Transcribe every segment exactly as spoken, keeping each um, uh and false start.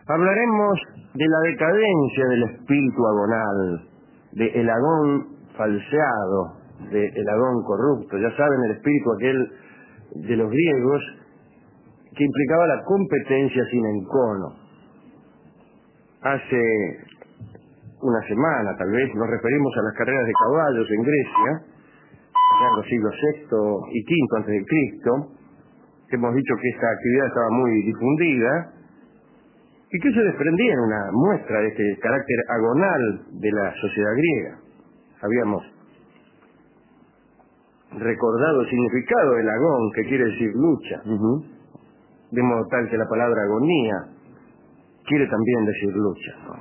Hablaremos de la decadencia del espíritu agonal, de el agón falseado, de el agón corrupto. Ya saben, el espíritu aquel de los griegos que implicaba la competencia sin encono. Hace una semana, tal vez, nos referimos a las carreras de caballos en Grecia, allá en los siglos sexto y quinto antes de Cristo. Hemos dicho que esta actividad estaba muy difundida y que se desprendía en una muestra de este carácter agonal de la sociedad griega. Habíamos recordado el significado del agón, que quiere decir lucha, uh-huh. de modo tal que la palabra agonía quiere también decir lucha, ¿no?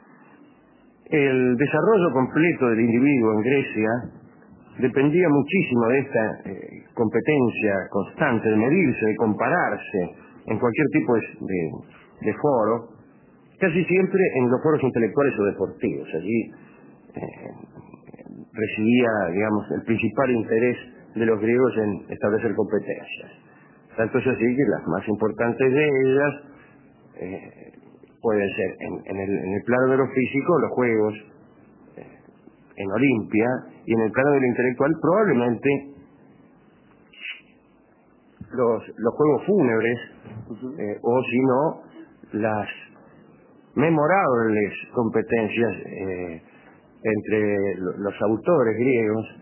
El desarrollo completo del individuo en Grecia dependía muchísimo de esta eh, competencia constante, de medirse, de compararse en cualquier tipo de, de, de foro, casi siempre en los foros intelectuales o deportivos. Allí eh, residía, digamos, el principal interés de los griegos en establecer competencias. Tanto es así que las más importantes de ellas eh, pueden ser en, en, el, en el plano de lo físico, los juegos eh, en Olimpia, y en el plano de lo intelectual probablemente los, los juegos fúnebres, eh, o si no, las memorables competencias eh, entre los autores griegos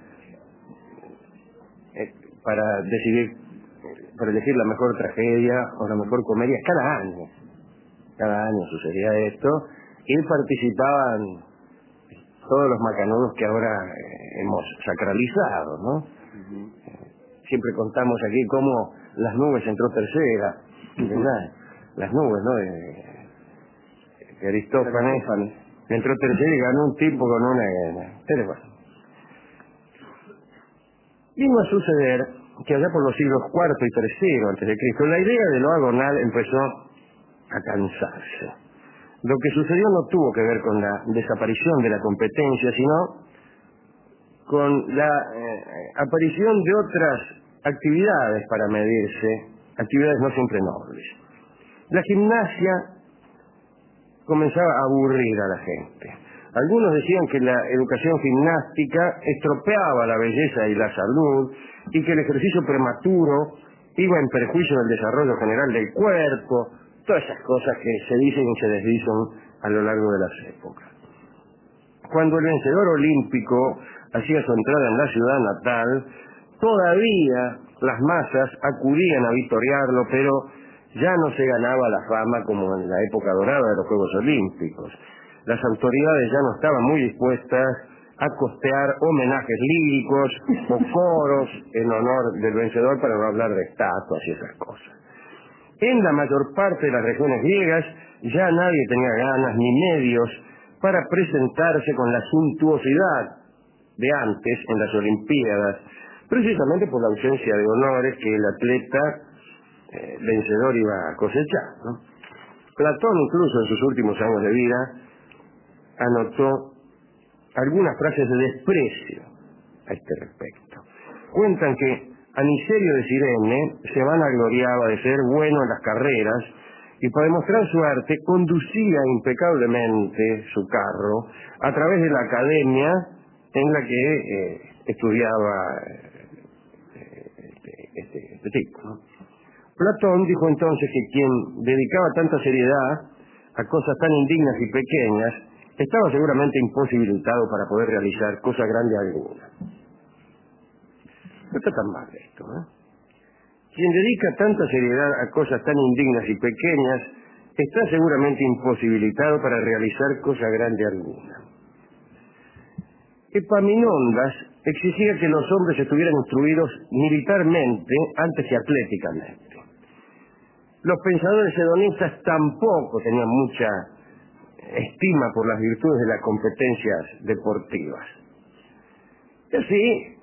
eh, para decidir, para elegir la mejor tragedia o la mejor comedia cada año. Cada año sucedía esto y participaban todos los macanudos que ahora eh, hemos sacralizado, ¿no? Uh-huh. Siempre contamos aquí cómo las nubes entró tercera, ¿verdad? Uh-huh. Las nubes, ¿no? De, de Aristófanes entró tercera y ganó un tipo con una... Pero bueno. Vino a suceder que allá por los siglos cuarto y tercero antes de Cristo, la idea de lo agonal empezó a cansarse. Lo que sucedió no tuvo que ver con la desaparición de la competencia, sino con la eh, aparición de otras actividades para medirse, actividades no siempre nobles. La gimnasia comenzaba a aburrir a la gente. Algunos decían que la educación gimnástica estropeaba la belleza y la salud, y que el ejercicio prematuro iba en perjuicio del desarrollo general del cuerpo, todas esas cosas que se dicen y se desdicen a lo largo de las épocas. Cuando el vencedor olímpico hacía su entrada en la ciudad natal, todavía las masas acudían a victoriarlo, pero ya no se ganaba la fama como en la época dorada de los Juegos Olímpicos. Las autoridades ya no estaban muy dispuestas a costear homenajes líricos o coros en honor del vencedor, para no hablar de estatuas y esas cosas. En la mayor parte de las regiones griegas ya nadie tenía ganas ni medios para presentarse con la suntuosidad de antes en las Olimpiadas, precisamente por la ausencia de honores que el atleta eh, vencedor iba a cosechar, ¿no? Platón, incluso en sus últimos años de vida, anotó algunas frases de desprecio a este respecto. Cuentan que Anicerio de Cirene se vanagloriaba de ser bueno en las carreras y, para demostrar su arte, conducía impecablemente su carro a través de la academia en la que eh, estudiaba eh, este, este, este tipo, ¿no? Platón dijo entonces que quien dedicaba tanta seriedad a cosas tan indignas y pequeñas estaba seguramente imposibilitado para poder realizar cosa grande alguna. No está tan mal esto, ¿eh? Quien dedica tanta seriedad a cosas tan indignas y pequeñas está seguramente imposibilitado para realizar cosa grande alguna. Epaminondas exigía que los hombres estuvieran instruidos militarmente antes que atléticamente. Los pensadores hedonistas tampoco tenían mucha estima por las virtudes de las competencias deportivas. Y así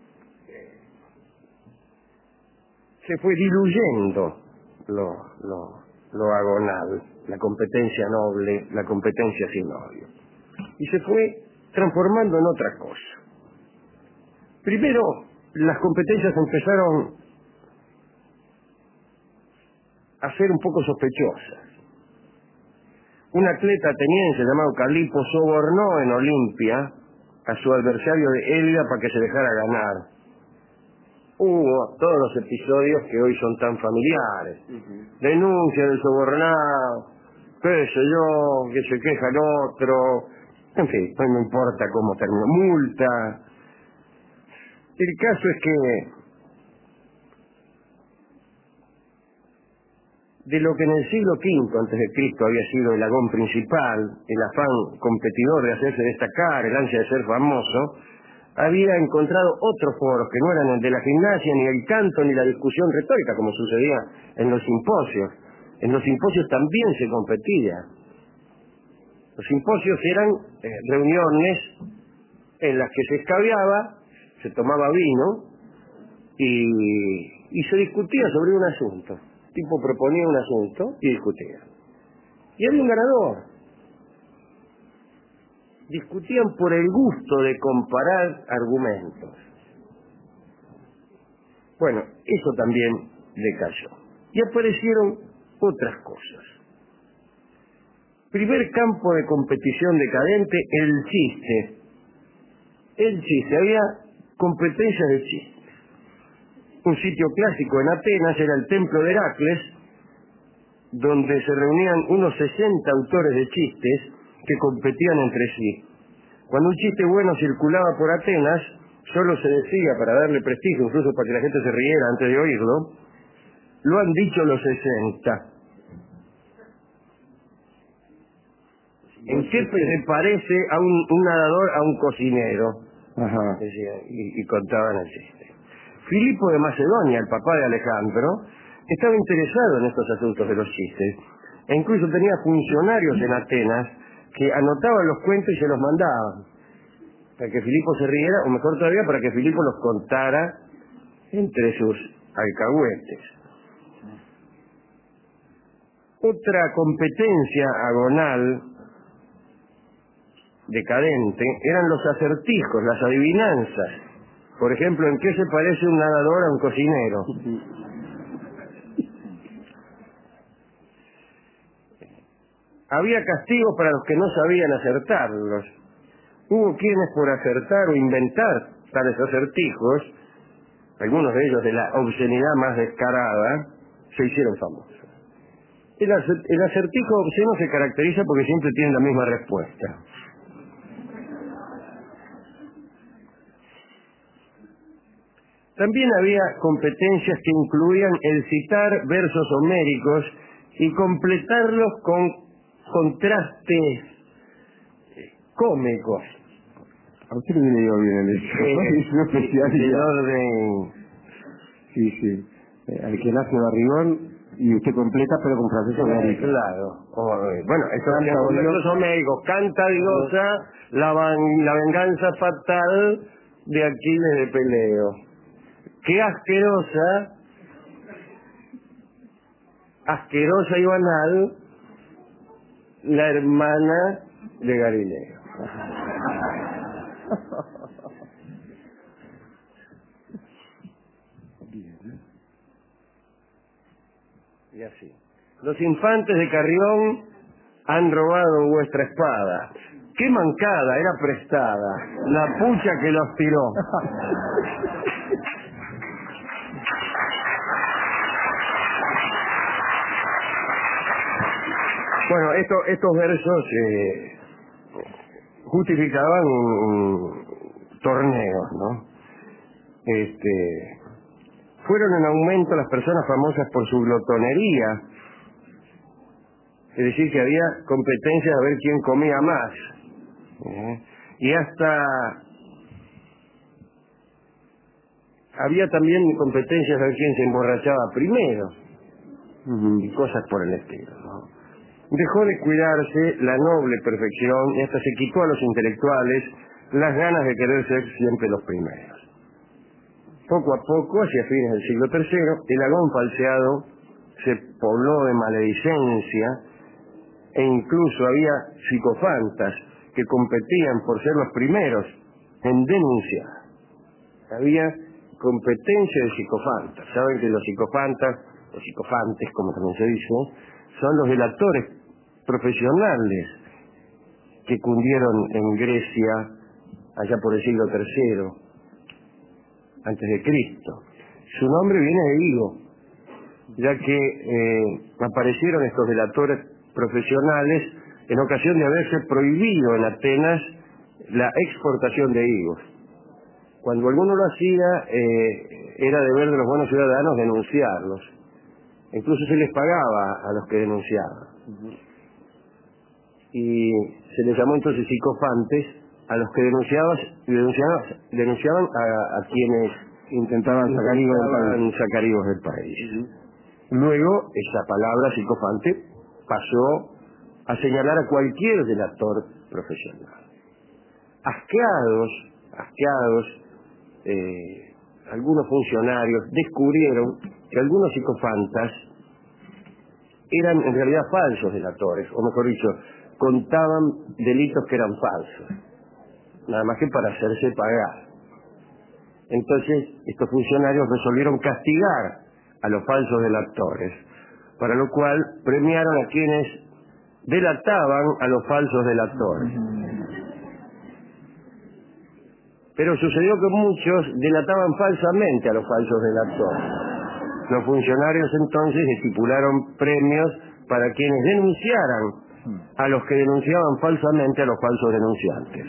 se fue diluyendo lo, lo, lo agonal, la competencia noble, la competencia sin odio. Y se fue transformando en otra cosa. Primero, las competencias empezaron a ser un poco sospechosas. un atleta ateniense llamado Calipo sobornó en Olimpia a su adversario de Elida para que se dejara ganar. Hubo todos los episodios que hoy son tan familiares. Uh-huh. Denuncia del sobornado, qué sé yo, que se queja el otro, en fin, pues no importa cómo terminó, multa. El caso es que de lo que en el siglo quinto antes de Cristo había sido el agón principal, el afán competidor de hacerse destacar, el ansia de ser famoso, había encontrado otros foros que no eran el de la gimnasia, ni el canto, ni la discusión retórica, como sucedía en los simposios. En los simposios también se competía. Los simposios eran eh, reuniones en las que se escabeaba, se tomaba vino y, y se discutía sobre un asunto. El tipo proponía un asunto y discutía. Y había un ganador. Discutían por el gusto de comparar argumentos. Bueno, eso también decayó. Y aparecieron otras cosas. Primer campo de competición decadente, el chiste. El chiste, había competencias de chiste. Un sitio clásico en Atenas era el templo de Heracles, donde se reunían unos sesenta autores de chistes que competían entre sí. Cuando un chiste bueno circulaba por Atenas, solo se decía, para darle prestigio, incluso para que la gente se riera antes de oírlo, lo han dicho los sesenta. ¿En qué se parece a un, un nadador a un cocinero? Ajá. Decía, y, y contaban el chiste. Filipo de Macedonia, el papá de Alejandro, estaba interesado en estos asuntos de los chistes, e incluso tenía funcionarios en Atenas que anotaban los cuentos y se los mandaban, para que Filipo se riera, o mejor todavía, para que Filipo los contara entre sus alcahuetes. Otra competencia agonal decadente eran los acertijos, las adivinanzas. Por ejemplo, ¿en qué se parece un nadador a un cocinero? Había castigos para los que no sabían acertarlos. Hubo quienes por acertar o inventar tales acertijos, algunos de ellos de la obscenidad más descarada, se hicieron famosos. El, acer el acertijo obsceno se caracteriza porque siempre tiene la misma respuesta. También había competencias que incluían el citar versos homéricos y completarlos con contrastes cómicos. ¿A usted le dio bien el hecho? Eh, es un especialidad. De orden... Sí, sí. Eh, al que nace barrigón y usted completa, pero con frases homéricas. Claro. O, eh, bueno, estos son versos homéricos. Canta diosa la, van, la venganza fatal de Aquiles de Peleo. Qué asquerosa, asquerosa y banal, la hermana de Galileo. Y así. Los infantes de Carrión han robado vuestra espada. ¡Qué mancada! Era prestada. La pucha que los tiró. Bueno, esto, estos versos eh, justificaban un, un torneos, ¿no? Este, fueron en aumento las personas famosas por su glotonería, es decir, que había competencias a ver quién comía más, ¿eh? Y hasta había también competencias a ver quién se emborrachaba primero, uh-huh. Y cosas por el estilo, ¿no? Dejó de cuidarse la noble perfección y hasta se quitó a los intelectuales las ganas de querer ser siempre los primeros. Poco a poco, hacia fines del siglo tercero, el agón falseado se pobló de maledicencia e incluso había psicofantas que competían por ser los primeros en denunciar. Había competencia de psicofantas. Saben que los psicofantas, los psicofantes, como también se dice, son los delatores profesionales que cundieron en Grecia allá por el siglo tercero antes de Cristo. Su nombre viene de Higo, ya que eh, aparecieron estos delatores profesionales en ocasión de haberse prohibido en Atenas la exportación de higos. Cuando alguno lo hacía, eh, era deber de los buenos ciudadanos denunciarlos. Incluso se les pagaba a los que denunciaban. Uh-huh. Y se les llamó entonces psicofantes a los que denunciaban, denunciaban, denunciaban a, a quienes intentaban sacar higos del país. Sacar higos del país. Uh-huh. Luego, esa palabra psicofante pasó a señalar a cualquier delator profesional. Asqueados, asqueados, eh, algunos funcionarios descubrieron que algunos psicofantas eran en realidad falsos delatores, o mejor dicho, contaban delitos que eran falsos, nada más que para hacerse pagar. Entonces, estos funcionarios resolvieron castigar a los falsos delatores, para lo cual premiaron a quienes delataban a los falsos delatores. Pero sucedió que muchos delataban falsamente a los falsos delatores. Los funcionarios entonces estipularon premios para quienes denunciaran a los que denunciaban falsamente a los falsos denunciantes.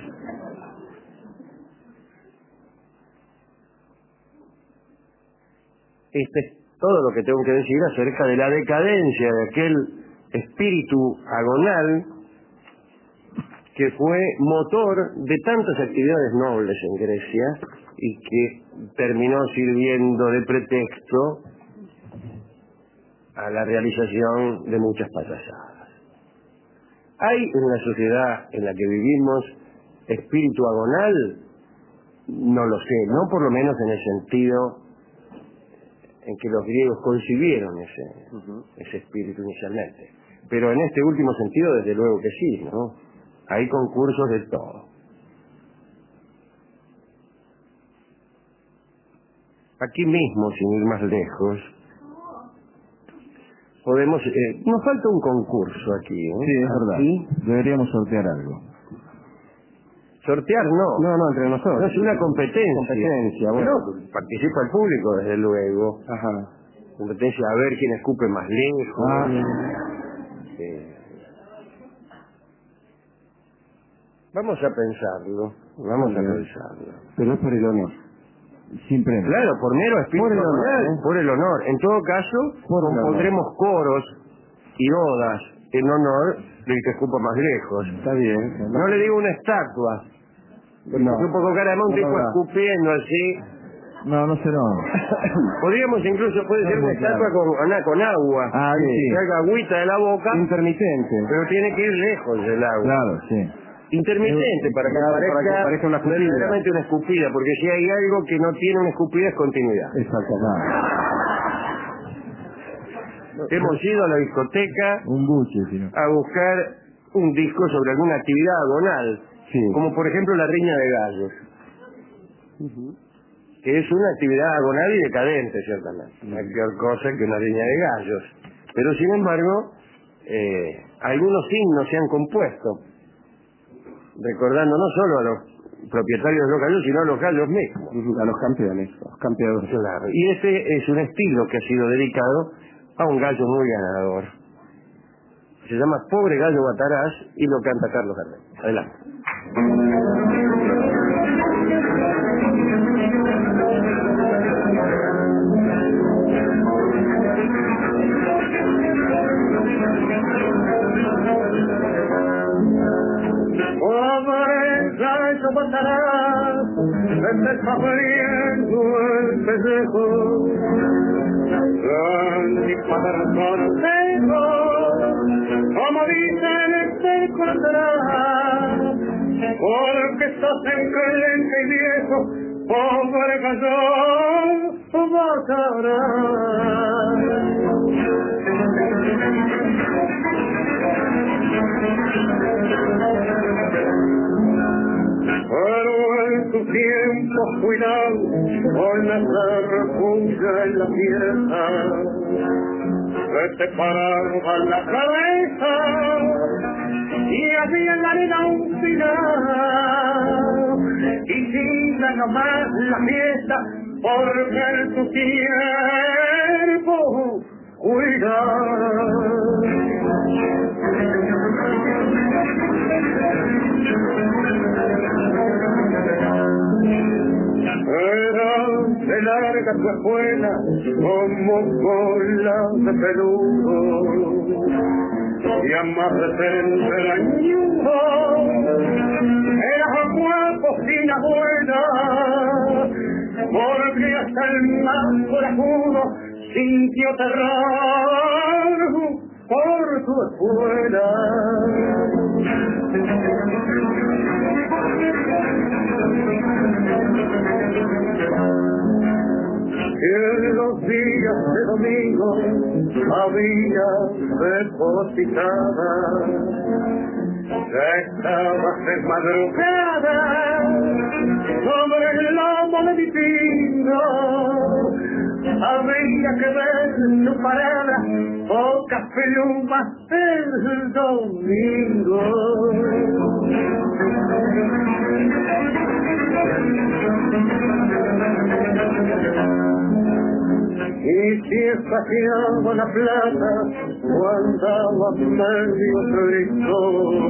Este es todo lo que tengo que decir acerca de la decadencia de aquel espíritu agonal que fue motor de tantas actividades nobles en Grecia y que terminó sirviendo de pretexto a la realización de muchas payasadas. ¿Hay en la sociedad en la que vivimos espíritu agonal? No lo sé, no por lo menos en el sentido en que los griegos concibieron ese, uh-huh. ese espíritu inicialmente. Pero en este último sentido, desde luego que sí, ¿no? Hay concursos de todo. Aquí mismo, sin ir más lejos, podemos... Eh, nos falta un concurso aquí, ¿eh? Sí, es verdad. ¿Sí? Deberíamos sortear algo. Sortear no. No, no, entre nosotros. No, es una competencia. Competencia, bueno. Pero participa el público, desde luego. Ajá. Competencia a ver quién escupe más lejos. Ah. Eh, Vamos a pensarlo, vamos a pensarlo. Pero es por el honor. Sin premio. Claro, por mero espíritu por el honor, agonal, ¿eh? por el honor. En todo caso, por compondremos coros y odas en honor del que escupa más lejos. Está bien. No le digo una estatua. Porque no. es un poco cara de un tipo escupiendo así. No, no sé, no. Podríamos incluso, puede no, ser una claro. estatua con, ah, con agua. Ah, sí. Que salga agüita de la boca. Intermitente. Pero tiene que ir lejos del agua. Claro, sí. Intermitente, para que, claro, parezca, para que parezca una escupida. verdaderamente una escupida, porque si hay algo que no tiene una escupida es continuidad. Exactamente. Hemos ido a la discoteca un buche, sí, ¿no? a buscar un disco sobre alguna actividad agonal, sí. como por ejemplo la riña de gallos, uh-huh. que es una actividad agonal y decadente, ciertamente, no hay peor cosa que una riña de gallos. Pero sin embargo, eh, algunos himnos se han compuesto, recordando no solo a los propietarios de los gallos, sino a los gallos mismos. A los campeones, los campeones. Claro. Y este es un estilo que ha sido dedicado a un gallo muy ganador. Se llama Pobre Gallo Bataraz y lo canta Carlos Gardel. Adelante. Pobre gallo Bataraz, se te está muriendo el pellejo. Gran y corazón tengo, como dicen te contará, porque estás enclenque y viejo, pobre gallo Bataraz. Pero en tu tiempo cuidado con la repuja en la pieza, que te pararon a la cabeza allí en la arena un final y siga nomás la fiesta porque en tu tiempo cuidar. Era de larga tu escuela como cola de peludo y a más de treinta años eras guapo sin abuela porque hasta el más corajudo sintió terror por tu escuela. En los días de domingo había depositada, ya estabas en madrugada sobre el lomo de mi pino. Había que ver tu parada, pocas plumas el domingo. Y si espaciaba la plata, andaba medio triste,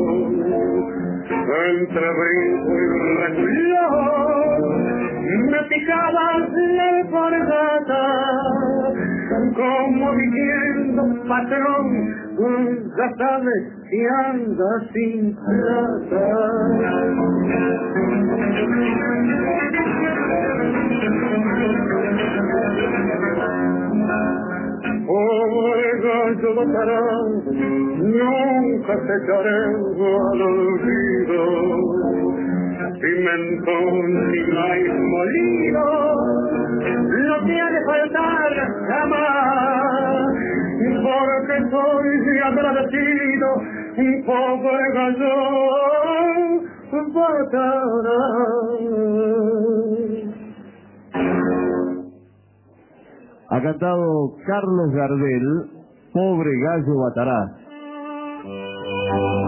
entre brinco y reculón, me picabas la alpargata, como diciendo patrón, ya sabes si andas sin plata. Pobre gallo batarán, nunca te echaré al olvido. Pimentón y maíz molido, no te ha de faltar jamás, porque soy agradecido, pobre gallo batarán. Ha cantado Carlos Gardel, Pobre Gallo Batarás.